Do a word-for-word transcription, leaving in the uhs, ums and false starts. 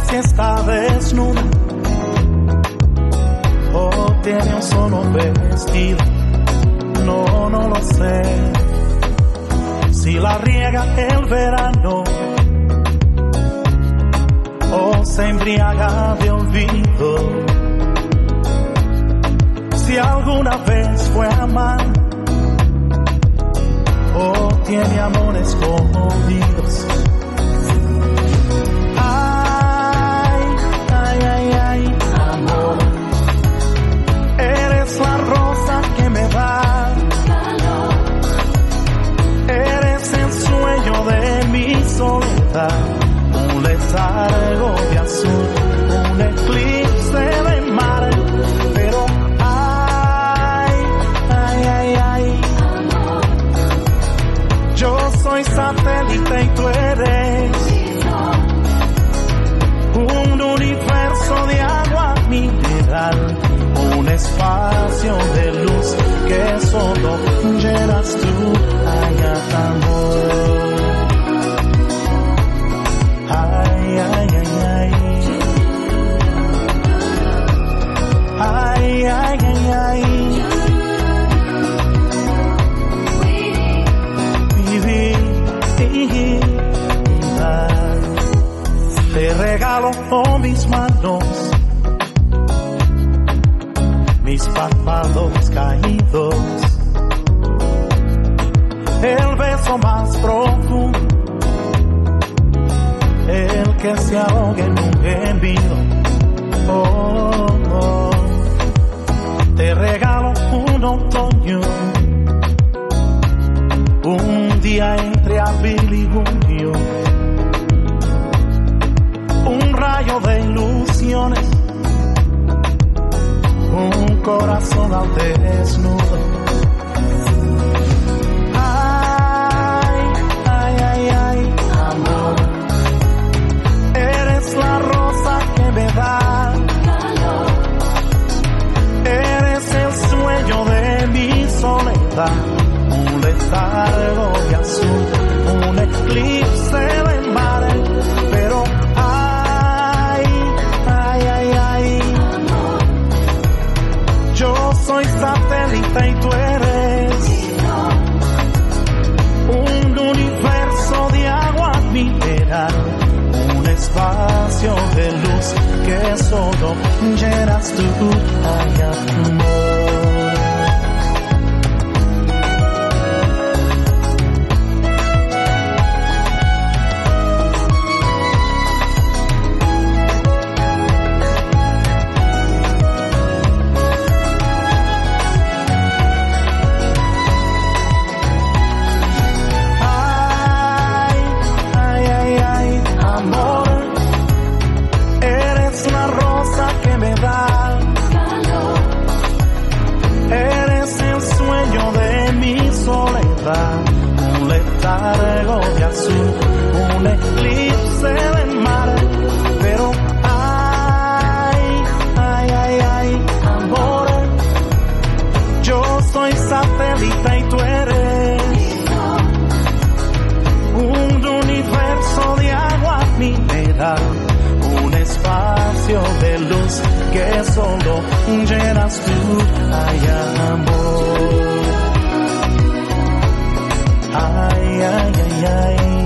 si está desnuda o tiene un solo vestido. No, no lo sé. Si la riega el verano o se embriaga de olvido. Si alguna vez fue amar o tiene amores escondidos. Ay, ay, ay, ay, amor, eres la rosa que me da, eres el sueño de mi soledad, un letargo de azul, un eclipse de mar, pero ay, ay, ay, ay, yo soy satélite y tú eres un universo de agua mineral, un espacio de luz que solo llenas tú, ay, amor. Ay, ay, ay, ay. Ay, ay, ay, ay. Te regalo con mis manos, mis párpados caídos, el beso más profundo, el que se ahogue en un gemido. Oh, oh. Te regalo un otoño, un día entre abril y junio, un rayo de ilusiones, un corazón al desnudo. Ay, ay, ay, ay, amor, eres la rosa que me da, eres el sueño de mi soledad, un letargo de azul, un eclipse de mar, pero ay, ay, ay, ay, yo soy satélite y tú eres un universo de agua mineral, un espacio de luz que solo llenas tú, ay, amor. Un letargo de azul, un eclipse de mar, pero ay, ay, ay, ay, amor, yo soy satélite y tú eres un universo de agua mineral, un espacio de luz que solo llenas tú, ay, amor. Ay, ay, ay, ay.